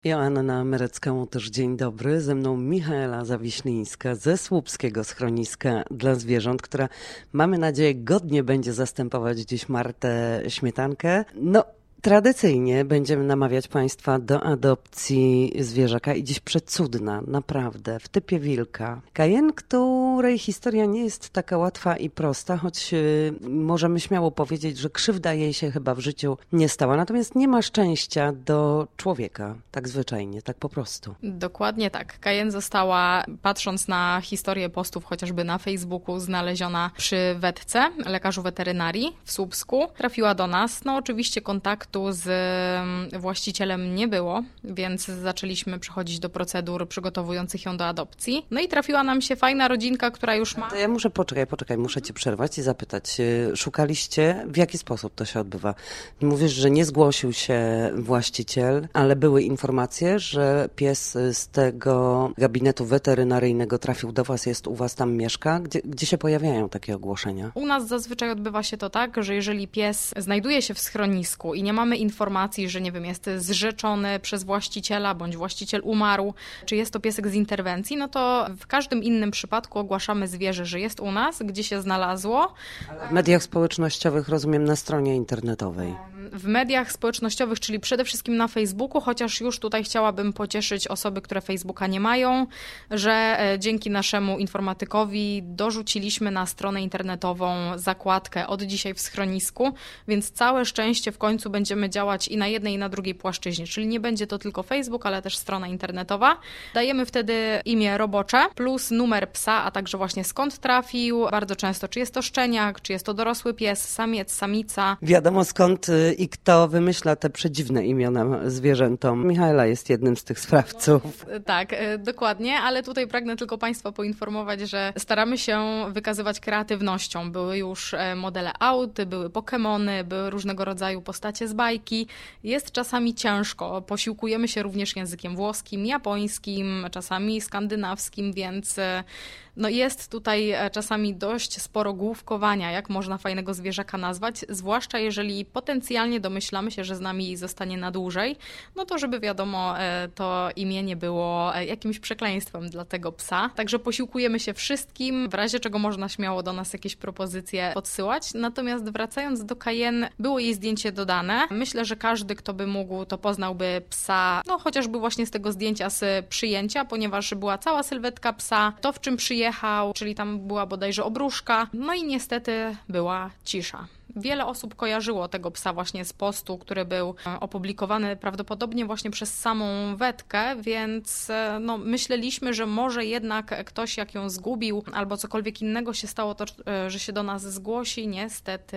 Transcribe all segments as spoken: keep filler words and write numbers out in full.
Joanna Merecka-Łotosz, dzień dobry. Ze mną Michaela Zawiślińska ze Słupskiego Schroniska dla Zwierząt, która, mamy nadzieję, godnie będzie zastępować dziś Martę Śmietankę. No, tradycyjnie będziemy namawiać Państwa do adopcji zwierzaka i dziś przecudna, naprawdę, w typie wilka. Cayenne, której historia nie jest taka łatwa i prosta, choć yy, możemy śmiało powiedzieć, że krzywda jej się chyba w życiu nie stała. Natomiast nie ma szczęścia do człowieka, tak zwyczajnie, tak po prostu. Dokładnie tak. Cayenne została, patrząc na historię postów chociażby na Facebooku, znaleziona przy wetce, lekarzu weterynarii w Słupsku. Trafiła do nas. No oczywiście kontaktu z właścicielem nie było, więc zaczęliśmy przechodzić do procedur przygotowujących ją do adopcji. No i trafiła nam się fajna rodzinka, która już ma... To ja muszę, poczekaj, poczekaj, muszę cię przerwać i zapytać. Szukaliście, w jaki sposób to się odbywa? Mówisz, że nie zgłosił się właściciel, ale były informacje, że pies z tego gabinetu weterynaryjnego trafił do was, jest u was, tam mieszka. Gdzie, gdzie się pojawiają takie ogłoszenia? U nas zazwyczaj odbywa się to tak, że jeżeli pies znajduje się w schronisku i nie mamy informacji, że nie wiem, jest zrzeczony przez właściciela, bądź właściciel umarł, czy jest to piesek z interwencji, no to w każdym innym przypadku ogłaszamy zwierzę, że jest u nas, gdzie się znalazło. W mediach społecznościowych, rozumiem, na stronie internetowej. W mediach społecznościowych, czyli przede wszystkim na Facebooku, chociaż już tutaj chciałabym pocieszyć osoby, które Facebooka nie mają, że dzięki naszemu informatykowi dorzuciliśmy na stronę internetową zakładkę od dzisiaj w schronisku, więc całe szczęście w końcu będziemy działać i na jednej, i na drugiej płaszczyźnie, czyli nie będzie to tylko Facebook, ale też strona internetowa. Dajemy wtedy imię robocze plus numer psa, a także właśnie skąd trafił, bardzo często czy jest to szczeniak, czy jest to dorosły pies, samiec, samica. Wiadomo skąd i kto wymyśla te przedziwne imiona zwierzętom. Michaela jest jednym z tych sprawców. Tak, dokładnie, ale tutaj pragnę tylko Państwa poinformować, że staramy się wykazywać kreatywnością. Były już modele aut, były Pokemony, były różnego rodzaju postacie z bajki. Jest czasami ciężko. Posiłkujemy się również językiem włoskim, japońskim, czasami skandynawskim, więc no jest tutaj czasami dość sporo główkowania, jak można fajnego zwierzaka nazwać, zwłaszcza jeżeli potencjalnie domyślamy się, że z nami zostanie na dłużej, no to żeby wiadomo, to imię nie było jakimś przekleństwem dla tego psa. Także posiłkujemy się wszystkim, w razie czego można śmiało do nas jakieś propozycje podsyłać. Natomiast wracając do Cayenne, było jej zdjęcie dodane. Myślę, że każdy, kto by mógł, to poznałby psa, no chociażby właśnie z tego zdjęcia z przyjęcia, ponieważ była cała sylwetka psa, to w czym przyjechał, czyli tam była bodajże obruszka, no i niestety była cisza. Wiele osób kojarzyło tego psa właśnie z postu, który był opublikowany prawdopodobnie właśnie przez samą wetkę, więc no, myśleliśmy, że może jednak ktoś jak ją zgubił albo cokolwiek innego się stało, to że się do nas zgłosi. Niestety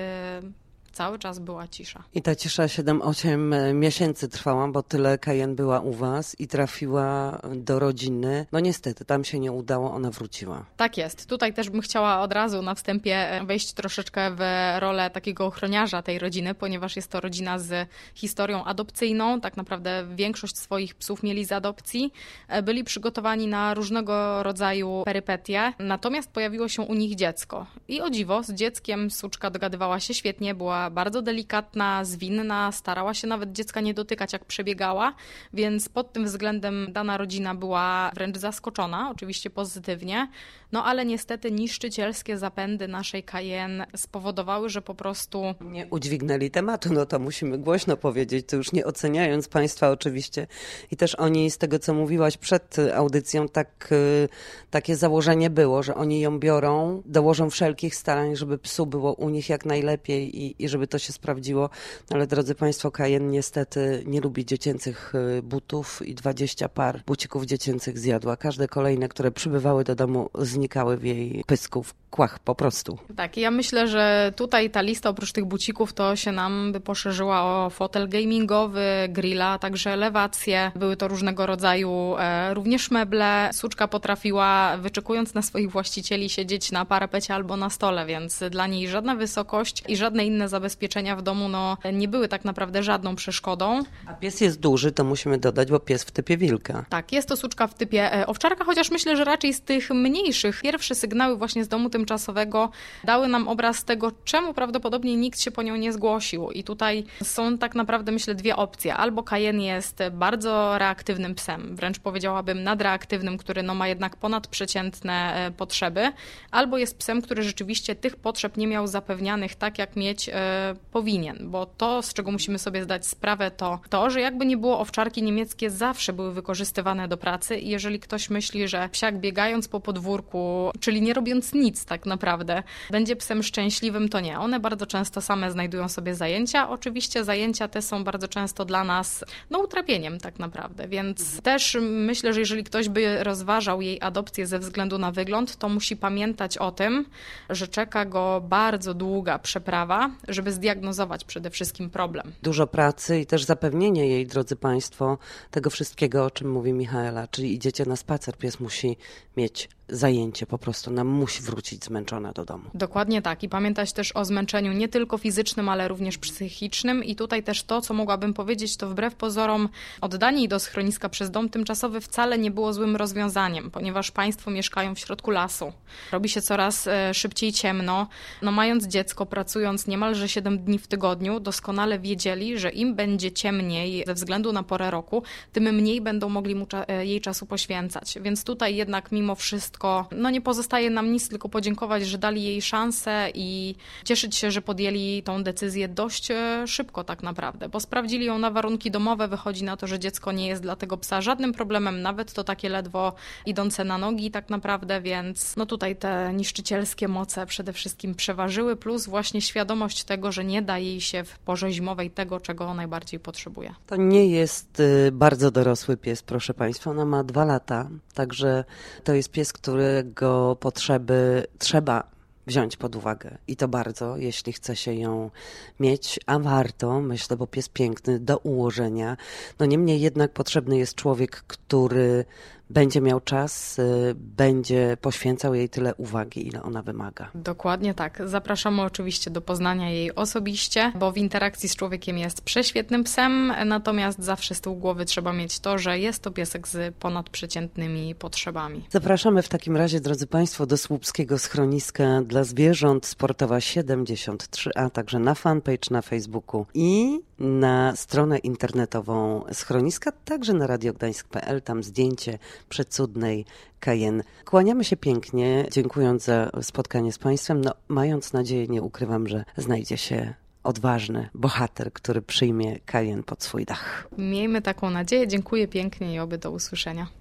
cały czas była cisza. I ta cisza siedem osiem miesięcy trwała, bo tyle Cayenne była u was i trafiła do rodziny. No niestety, tam się nie udało, ona wróciła. Tak jest. Tutaj też bym chciała od razu na wstępie wejść troszeczkę w rolę takiego ochroniarza tej rodziny, ponieważ jest to rodzina z historią adopcyjną. Tak naprawdę większość swoich psów mieli z adopcji. Byli przygotowani na różnego rodzaju perypetie, natomiast pojawiło się u nich dziecko. I o dziwo, z dzieckiem suczka dogadywała się świetnie, była bardzo delikatna, zwinna, starała się nawet dziecka nie dotykać, jak przebiegała, więc pod tym względem dana rodzina była wręcz zaskoczona, oczywiście pozytywnie, no ale niestety niszczycielskie zapędy naszej Cayenne spowodowały, że po prostu... Nie udźwignęli tematu, no to musimy głośno powiedzieć, to już nie oceniając Państwa oczywiście. I też oni, z tego co mówiłaś przed audycją, tak, takie założenie było, że oni ją biorą, dołożą wszelkich starań, żeby psu było u nich jak najlepiej i, i żeby to się sprawdziło. Ale drodzy Państwo, Cayenne niestety nie lubi dziecięcych butów i dwadzieścia par bucików dziecięcych zjadła. Każde kolejne, które przybywały do domu, znikały w jej pysku, w kłach po prostu. Tak, ja myślę, że tutaj ta lista oprócz tych bucików to się nam by poszerzyła o fotel gamingowy, grilla, także elewacje. Były to różnego rodzaju e, również meble. Suczka potrafiła, wyczekując na swoich właścicieli, siedzieć na parapecie albo na stole, więc dla niej żadna wysokość i żadne inne zabawy zabezpieczenia w domu no, nie były tak naprawdę żadną przeszkodą. A pies jest duży, to musimy dodać, bo pies w typie wilka. Tak, jest to suczka w typie owczarka, chociaż myślę, że raczej z tych mniejszych. Pierwsze sygnały właśnie z domu tymczasowego dały nam obraz tego, czemu prawdopodobnie nikt się po nią nie zgłosił. I tutaj są tak naprawdę, myślę, dwie opcje. Albo Cayenne jest bardzo reaktywnym psem, wręcz powiedziałabym nadreaktywnym, który no, ma jednak ponadprzeciętne potrzeby, albo jest psem, który rzeczywiście tych potrzeb nie miał zapewnianych tak, jak mieć e, powinien, bo to, z czego musimy sobie zdać sprawę, to to, że jakby nie było, owczarki niemieckie zawsze były wykorzystywane do pracy i jeżeli ktoś myśli, że psiak biegając po podwórku, czyli nie robiąc nic tak naprawdę, będzie psem szczęśliwym, to nie. One bardzo często same znajdują sobie zajęcia. Oczywiście zajęcia te są bardzo często dla nas no, utrapieniem tak naprawdę, więc mhm. też myślę, że jeżeli ktoś by rozważał jej adopcję ze względu na wygląd, to musi pamiętać o tym, że czeka go bardzo długa przeprawa, żeby zdiagnozować przede wszystkim problem. Dużo pracy i też zapewnienie jej, drodzy Państwo, tego wszystkiego, o czym mówi Michaela, czyli idziecie na spacer, pies musi mieć zajęcie, po prostu nam musi wrócić zmęczona do domu. Dokładnie tak i pamiętać też o zmęczeniu nie tylko fizycznym, ale również psychicznym i tutaj też to, co mogłabym powiedzieć, to wbrew pozorom oddanie jej do schroniska przez dom tymczasowy wcale nie było złym rozwiązaniem, ponieważ Państwo mieszkają w środku lasu. Robi się coraz szybciej ciemno. No mając dziecko, pracując niemalże siedem dni w tygodniu, doskonale wiedzieli, że im będzie ciemniej ze względu na porę roku, tym mniej będą mogli mu cza- jej czasu poświęcać. Więc tutaj jednak mimo wszystko no nie pozostaje nam nic, tylko podziękować, że dali jej szansę i cieszyć się, że podjęli tą decyzję dość szybko tak naprawdę, bo sprawdzili ją na warunki domowe, wychodzi na to, że dziecko nie jest dla tego psa żadnym problemem, nawet to takie ledwo idące na nogi tak naprawdę, więc no tutaj te niszczycielskie moce przede wszystkim przeważyły, plus właśnie świadomość tego, że nie da jej się w porze zimowej tego, czego najbardziej potrzebuje. To nie jest bardzo dorosły pies, proszę Państwa, ona ma dwa lata, także to jest pies, którego potrzeby trzeba wziąć pod uwagę i to bardzo, jeśli chce się ją mieć, a warto, myślę, bo pies piękny do ułożenia. No niemniej jednak potrzebny jest człowiek, który będzie miał czas, będzie poświęcał jej tyle uwagi, ile ona wymaga. Dokładnie tak. Zapraszamy oczywiście do poznania jej osobiście, bo w interakcji z człowiekiem jest prześwietnym psem, natomiast zawsze z tyłu głowy trzeba mieć to, że jest to piesek z ponadprzeciętnymi potrzebami. Zapraszamy w takim razie, drodzy Państwo, do Słupskiego Schroniska dla Zwierząt Sportowa siedemdziesiąt trzy a, także na fanpage na Facebooku i na stronę internetową schroniska, także na radio gdańsk kropka p l, tam zdjęcie przecudnej Cayenne. Kłaniamy się pięknie, dziękując za spotkanie z Państwem. No, mając nadzieję, nie ukrywam, że znajdzie się odważny bohater, który przyjmie Cayenne pod swój dach. Miejmy taką nadzieję. Dziękuję pięknie i oby do usłyszenia.